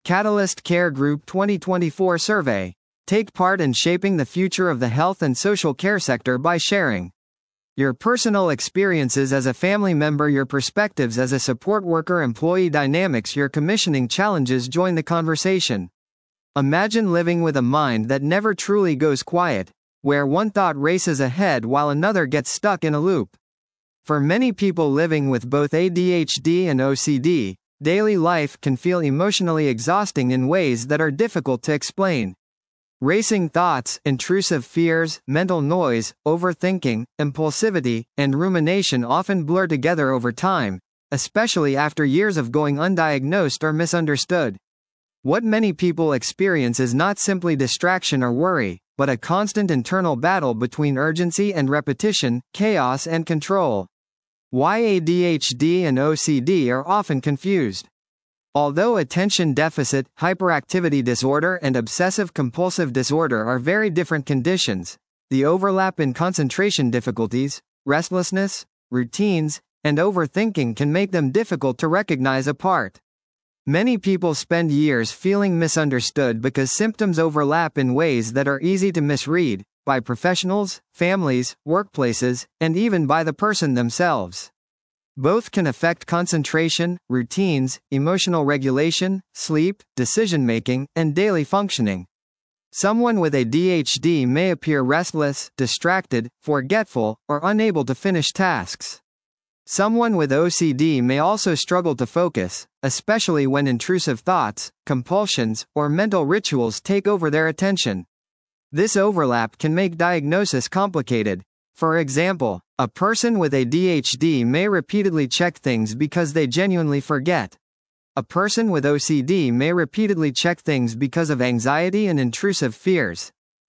Catalyst Care Group 2024 survey. Take part in shaping the future of the health and social care sector by sharing your personal experiences as a family member, your perspectives as a support worker, employee dynamics, your commissioning challenges. Join the conversation. Imagine living with a mind that never truly goes quiet, where one thought races ahead while another gets stuck in a loop. For many people living with both ADHD and OCD, daily life can feel emotionally exhausting in ways that are difficult to explain. Racing thoughts, intrusive fears, mental noise, overthinking, impulsivity, and rumination often blur together over time, especially after years of going undiagnosed or misunderstood. What many people experience is not simply distraction or worry, but a constant internal battle between urgency and repetition, chaos and control. Why ADHD and OCD are often confused. Although attention deficit, hyperactivity disorder, and obsessive-compulsive disorder are very different conditions, the overlap in concentration difficulties, restlessness, routines, and overthinking can make them difficult to recognize apart. Many people spend years feeling misunderstood because symptoms overlap in ways that are easy to misread, by professionals, families, workplaces, and even by the person themselves. Both can affect concentration, routines, emotional regulation, sleep, decision-making, and daily functioning. Someone with ADHD may appear restless, distracted, forgetful, or unable to finish tasks. Someone with OCD may also struggle to focus, especially when intrusive thoughts, compulsions, or mental rituals take over their attention. This overlap can make diagnosis complicated. For example, a person with ADHD may repeatedly check things because they genuinely forget. A person with OCD may repeatedly check things because of anxiety and intrusive fears.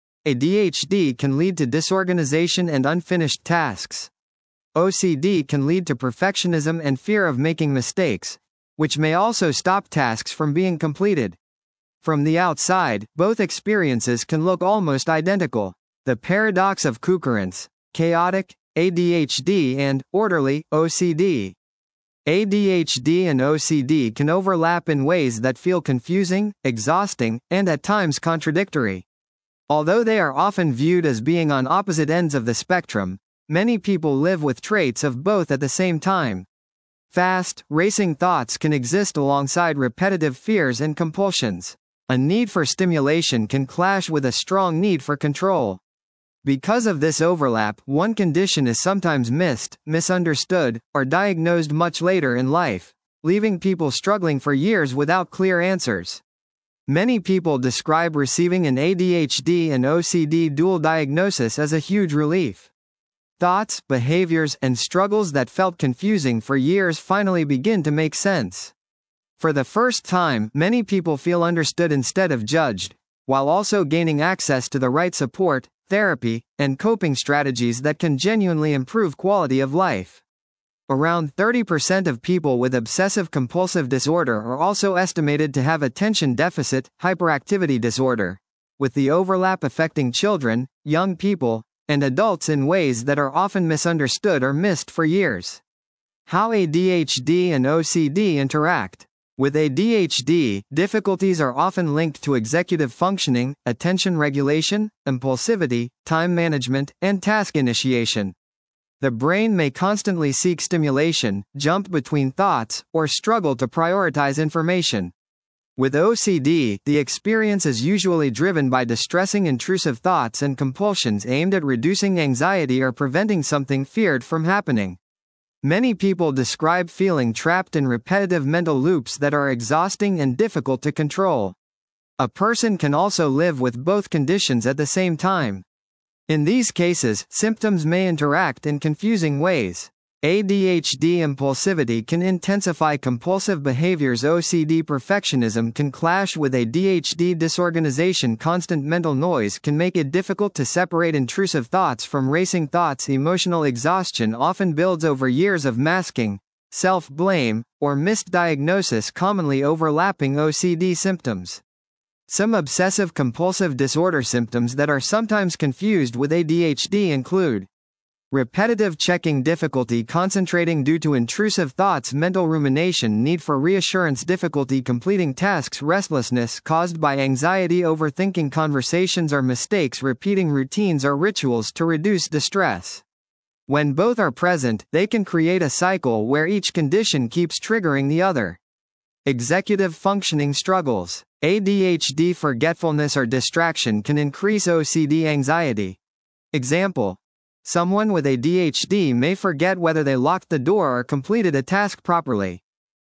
ADHD can lead to disorganization and unfinished tasks. OCD can lead to perfectionism and fear of making mistakes, which may also stop tasks from being completed. From the outside, both experiences can look almost identical. The paradox of concurrence: chaotic, ADHD, and orderly, OCD. ADHD and OCD can overlap in ways that feel confusing, exhausting, and at times contradictory. Although they are often viewed as being on opposite ends of the spectrum, many people live with traits of both at the same time. Fast, racing thoughts can exist alongside repetitive fears and compulsions. A need for stimulation can clash with a strong need for control. Because of this overlap, one condition is sometimes missed, misunderstood, or diagnosed much later in life, leaving people struggling for years without clear answers. Many people describe receiving an ADHD and OCD dual diagnosis as a huge relief. Thoughts, behaviors, and struggles that felt confusing for years finally begin to make sense. For the first time, many people feel understood instead of judged, while also gaining access to the right support, therapy, and coping strategies that can genuinely improve quality of life. Around 30% of people with obsessive-compulsive disorder are also estimated to have attention deficit, hyperactivity disorder, with the overlap affecting children, young people, and adults in ways that are often misunderstood or missed for years. How ADHD and OCD interact. With ADHD, difficulties are often linked to executive functioning, attention regulation, impulsivity, time management, and task initiation. The brain may constantly seek stimulation, jump between thoughts, or struggle to prioritize information. With OCD, the experience is usually driven by distressing intrusive thoughts and compulsions aimed at reducing anxiety or preventing something feared from happening. Many people describe feeling trapped in repetitive mental loops that are exhausting and difficult to control. A person can also live with both conditions at the same time. In these cases, symptoms may interact in confusing ways. ADHD impulsivity can intensify compulsive behaviors. OCD perfectionism can clash with ADHD disorganization. Constant mental noise can make it difficult to separate intrusive thoughts from racing thoughts. Emotional exhaustion often builds over years of masking, self-blame, or misdiagnosis, commonly overlapping OCD symptoms. Some obsessive-compulsive disorder symptoms that are sometimes confused with ADHD include Repetitive checking difficulty concentrating due to intrusive thoughts, mental rumination, need for reassurance, difficulty completing tasks, restlessness caused by anxiety, overthinking conversations or mistakes, repeating routines or rituals to reduce distress. When both are present, they can create a cycle where each condition keeps triggering the other. Executive functioning struggles. ADHD forgetfulness or distraction can increase OCD anxiety. Example: someone with ADHD may forget whether they locked the door or completed a task properly.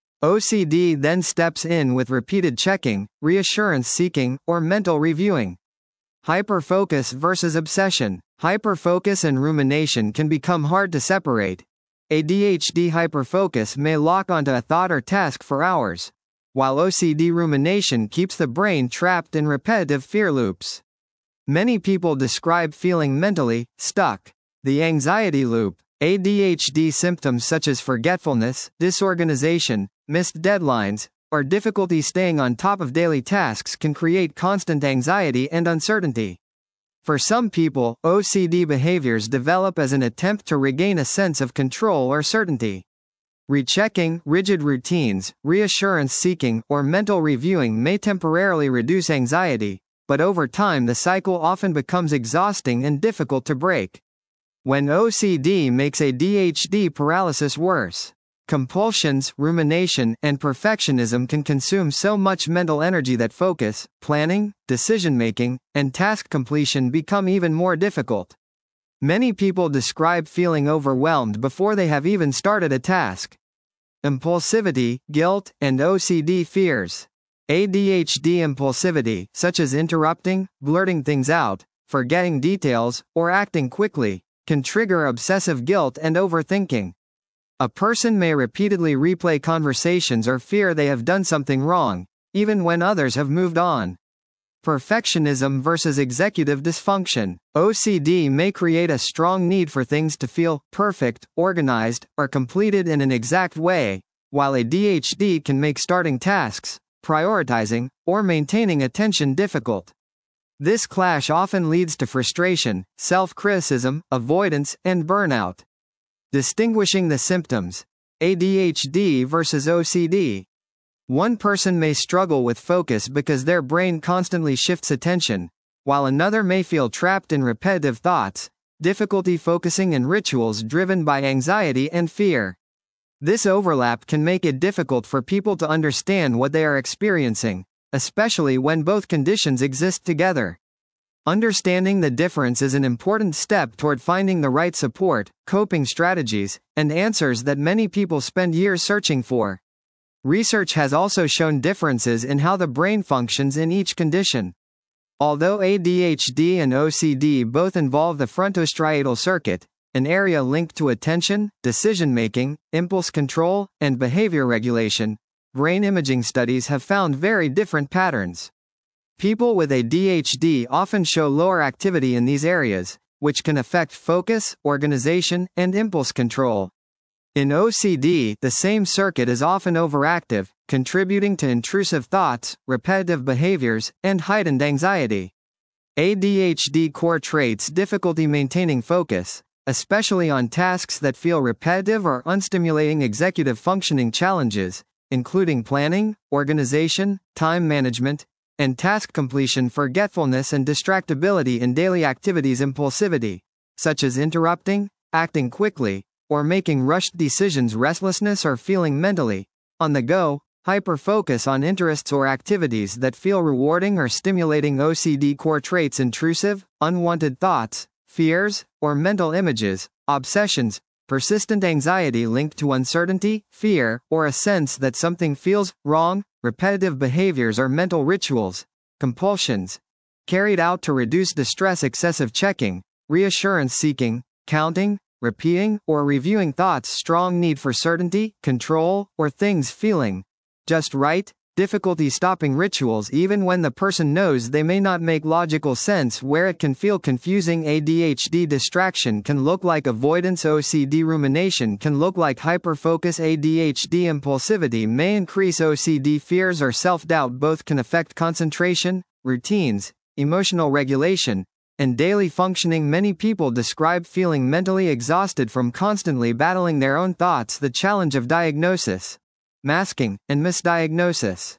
OCD then steps in with repeated checking, reassurance seeking, or mental reviewing. Hyperfocus versus obsession. Hyperfocus and rumination can become hard to separate. ADHD hyperfocus may lock onto a thought or task for hours, while OCD rumination keeps the brain trapped in repetitive fear loops. Many people describe feeling mentally stuck. The anxiety loop. ADHD symptoms such as forgetfulness, disorganization, missed deadlines, or difficulty staying on top of daily tasks can create constant anxiety and uncertainty. For some people, OCD behaviors develop as an attempt to regain a sense of control or certainty. Rechecking, rigid routines, reassurance seeking, or mental reviewing may temporarily reduce anxiety, but over time the cycle often becomes exhausting and difficult to break. When OCD makes ADHD paralysis worse. Compulsions, rumination, and perfectionism can consume so much mental energy that focus, planning, decision-making, and task completion become even more difficult. Many people describe feeling overwhelmed before they have even started a task. Impulsivity, guilt, and OCD fears. ADHD impulsivity, such as interrupting, blurting things out, forgetting details, or acting quickly, can trigger obsessive guilt and overthinking. A person may repeatedly replay conversations or fear they have done something wrong, even when others have moved on. Perfectionism versus executive dysfunction. OCD may create a strong need for things to feel perfect, organized, or completed in an exact way, while ADHD can make starting tasks, prioritizing, or maintaining attention difficult. This clash often leads to frustration, self-criticism, avoidance, and burnout. Distinguishing the symptoms. ADHD versus OCD. One person may struggle with focus because their brain constantly shifts attention, while another may feel trapped in repetitive thoughts, difficulty focusing, and rituals driven by anxiety and fear. This overlap can make it difficult for people to understand what they are experiencing, especially when both conditions exist together. Understanding the difference is an important step toward finding the right support, coping strategies, and answers that many people spend years searching for. Research has also shown differences in how the brain functions in each condition. Although ADHD and OCD both involve the frontostriatal circuit, an area linked to attention, decision-making, impulse control, and behavior regulation, brain imaging studies have found very different patterns. People with ADHD often show lower activity in these areas, which can affect focus, organization, and impulse control. In OCD, the same circuit is often overactive, contributing to intrusive thoughts, repetitive behaviors, and heightened anxiety. ADHD core traits: difficulty maintaining focus, especially on tasks that feel repetitive or unstimulating, executive functioning challenges, including planning, organization, time management, and task completion, forgetfulness and distractibility in daily activities, impulsivity, such as interrupting, acting quickly, or making rushed decisions, restlessness or feeling mentally on the go, hyperfocus on interests or activities that feel rewarding or stimulating. OCD core traits: intrusive, unwanted thoughts, fears, or mental images, obsessions, persistent anxiety linked to uncertainty, fear, or a sense that something feels wrong, repetitive behaviors or mental rituals, compulsions, carried out to reduce distress, excessive checking, reassurance seeking, counting, repeating, or reviewing thoughts, strong need for certainty, control, or things feeling just right, difficulty stopping rituals even when the person knows they may not make logical sense, where it can feel confusing. ADHD distraction can look like avoidance. OCD rumination can look like hyperfocus. ADHD impulsivity may increase OCD fears or self-doubt. Both can affect concentration, routines, emotional regulation, and daily functioning. Many people describe feeling mentally exhausted from constantly battling their own thoughts. The challenge of diagnosis, masking, and misdiagnosis.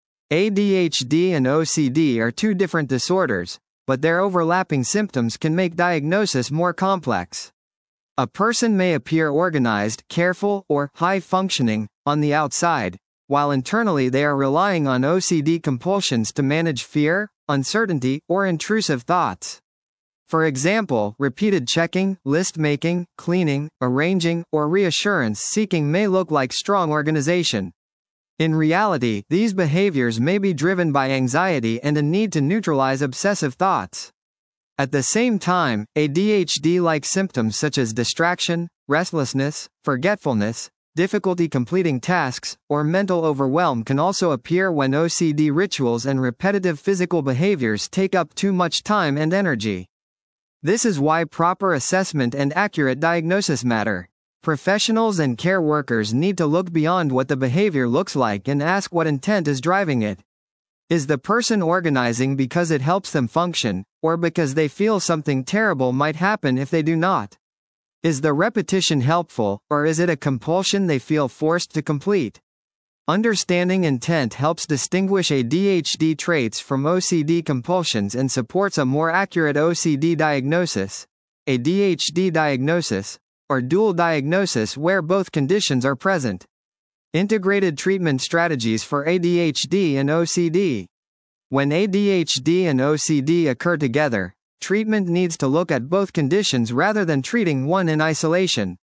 ADHD and OCD are two different disorders, but their overlapping symptoms can make diagnosis more complex. A person may appear organized, careful, or high-functioning on the outside, while internally they are relying on OCD compulsions to manage fear, uncertainty, or intrusive thoughts. For example, repeated checking, list-making, cleaning, arranging, or reassurance-seeking may look like strong organization. In reality, these behaviors may be driven by anxiety and a need to neutralize obsessive thoughts. At the same time, ADHD-like symptoms such as distraction, restlessness, forgetfulness, difficulty completing tasks, or mental overwhelm can also appear when OCD rituals and repetitive physical behaviors take up too much time and energy. This is why proper assessment and accurate diagnosis matter. Professionals and care workers need to look beyond what the behavior looks like and ask what intent is driving it. Is the person organizing because it helps them function, or because they feel something terrible might happen if they do not? Is the repetition helpful, or is it a compulsion they feel forced to complete? Understanding intent helps distinguish ADHD traits from OCD compulsions and supports a more accurate OCD diagnosis, ADHD diagnosis, or dual diagnosis where both conditions are present. Integrated treatment strategies for ADHD and OCD. When ADHD and OCD occur together, treatment needs to look at both conditions rather than treating one in isolation.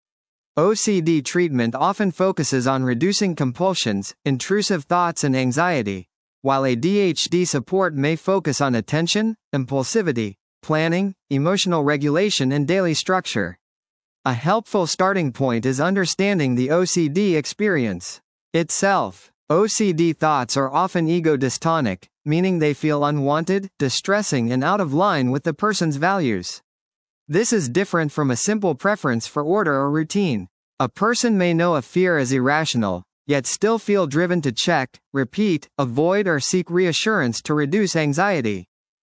OCD treatment often focuses on reducing compulsions, intrusive thoughts, and anxiety, while ADHD support may focus on attention, impulsivity, planning, emotional regulation, and daily structure. A helpful starting point is understanding the OCD experience itself. OCD thoughts are often ego-dystonic, meaning they feel unwanted, distressing, and out of line with the person's values. This is different from a simple preference for order or routine. A person may know a fear is irrational, yet still feel driven to check, repeat, avoid, or seek reassurance to reduce anxiety.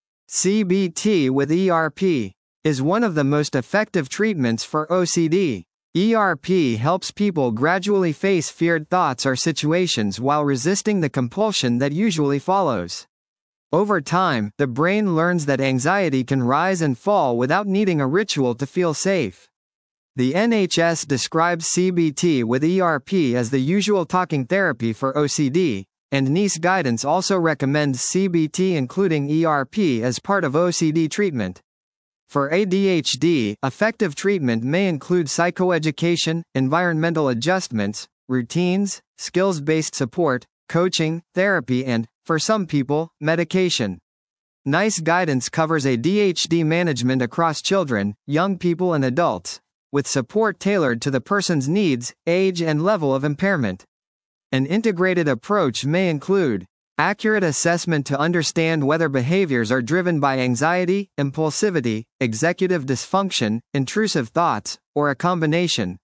CBT with ERP is one of the most effective treatments for OCD. ERP helps people gradually face feared thoughts or situations while resisting the compulsion that usually follows. Over time, the brain learns that anxiety can rise and fall without needing a ritual to feel safe. The NHS describes CBT with ERP as the usual talking therapy for OCD, and NICE guidance also recommends CBT including ERP as part of OCD treatment. For ADHD, effective treatment may include psychoeducation, environmental adjustments, routines, skills-based support, coaching, therapy, and, for some people, medication. NICE guidance covers ADHD management across children, young people, and adults, with support tailored to the person's needs, age, and level of impairment. An integrated approach may include accurate assessment to understand whether behaviors are driven by anxiety, impulsivity, executive dysfunction, intrusive thoughts, or a combination.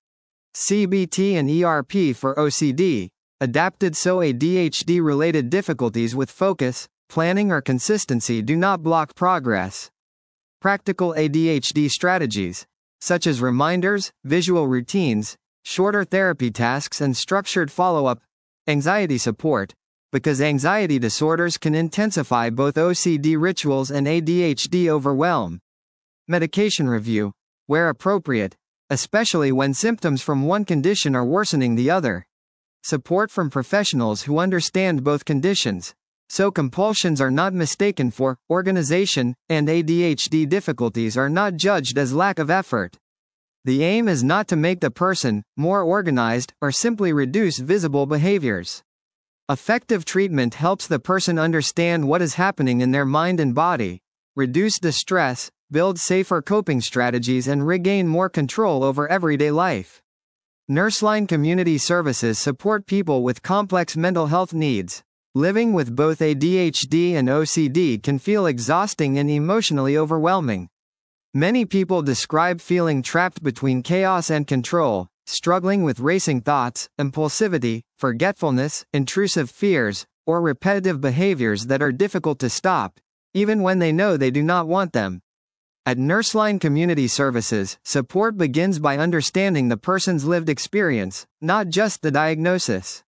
CBT and ERP for OCD, adapted so ADHD-related difficulties with focus, planning, or consistency do not block progress. Practical ADHD strategies, such as reminders, visual routines, shorter therapy tasks, and structured follow-up. Anxiety support, because anxiety disorders can intensify both OCD rituals and ADHD overwhelm. Medication review, where appropriate, especially when symptoms from one condition are worsening the other. Support from professionals who understand both conditions, so compulsions are not mistaken for organization, and ADHD difficulties are not judged as lack of effort. The aim is not to make the person more organized or simply reduce visible behaviors. Effective treatment helps the person understand what is happening in their mind and body, reduce distress, build safer coping strategies, and regain more control over everyday life. Nurseline Community Services support people with complex mental health needs. Living with both ADHD and OCD can feel exhausting and emotionally overwhelming. Many people describe feeling trapped between chaos and control, struggling with racing thoughts, impulsivity, forgetfulness, intrusive fears, or repetitive behaviors that are difficult to stop, even when they know they do not want them. At Nurseline Community Services, support begins by understanding the person's lived experience, not just the diagnosis.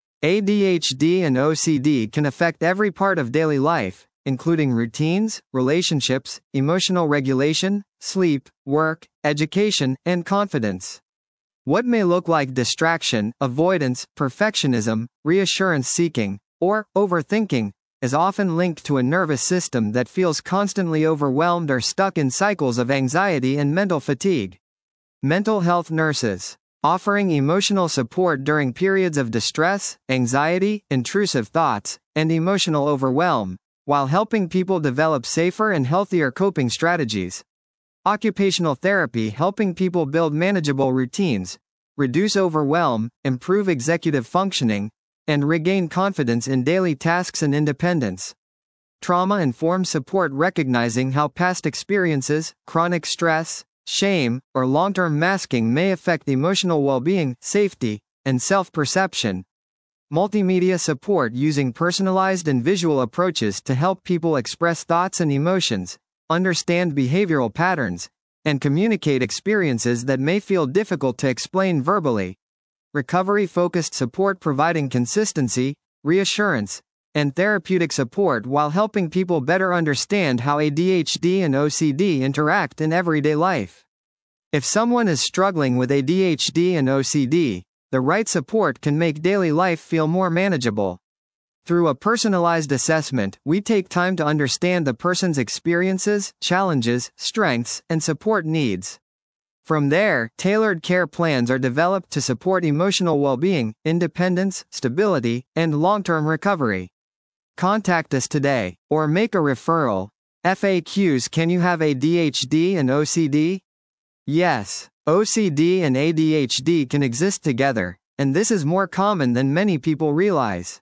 ADHD and OCD can affect every part of daily life, including routines, relationships, emotional regulation, sleep, work, education, and confidence. What may look like distraction, avoidance, perfectionism, reassurance seeking, or overthinking, is often linked to a nervous system that feels constantly overwhelmed or stuck in cycles of anxiety and mental fatigue. Mental health nurses, offering emotional support during periods of distress, anxiety, intrusive thoughts, and emotional overwhelm, while helping people develop safer and healthier coping strategies. Occupational therapy, helping people build manageable routines, reduce overwhelm, improve executive functioning, and regain confidence in daily tasks and independence. Trauma-informed support, recognizing how past experiences, chronic stress, shame, or long-term masking may affect emotional well-being, safety, and self-perception. Multimedia support, using personalized and visual approaches to help people express thoughts and emotions, understand behavioral patterns, and communicate experiences that may feel difficult to explain verbally. Recovery-focused support, providing consistency, reassurance, and therapeutic support while helping people better understand how ADHD and OCD interact in everyday life. If someone is struggling with ADHD and OCD, the right support can make daily life feel more manageable. Through a personalized assessment, we take time to understand the person's experiences, challenges, strengths, and support needs. From there, tailored care plans are developed to support emotional well-being, independence, stability, and long-term recovery. Contact us today, or make a referral. FAQs: Can you have ADHD and OCD? Yes, OCD and ADHD can exist together, and this is more common than many people realize.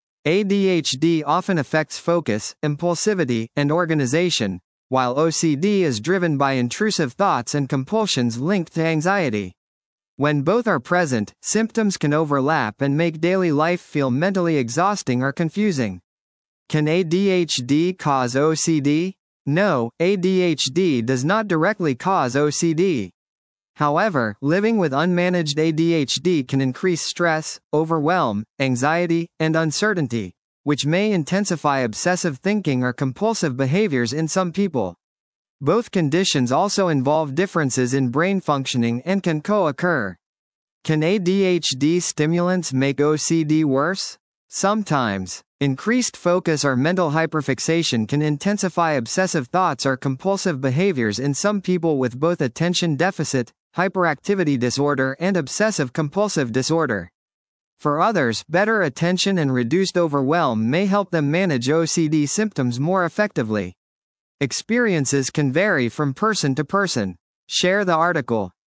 ADHD often affects focus, impulsivity, and organization, while OCD is driven by intrusive thoughts and compulsions linked to anxiety. When both are present, symptoms can overlap and make daily life feel mentally exhausting or confusing. Can ADHD cause OCD? No, ADHD does not directly cause OCD. However, living with unmanaged ADHD can increase stress, overwhelm, anxiety, and uncertainty, which may intensify obsessive thinking or compulsive behaviors in some people. Both conditions also involve differences in brain functioning and can co-occur. Can ADHD stimulants make OCD worse? Sometimes. Increased focus or mental hyperfixation can intensify obsessive thoughts or compulsive behaviors in some people with both attention deficit, hyperactivity disorder, and obsessive compulsive disorder. For others, better attention and reduced overwhelm may help them manage OCD symptoms more effectively. Experiences can vary from person to person. Share the article.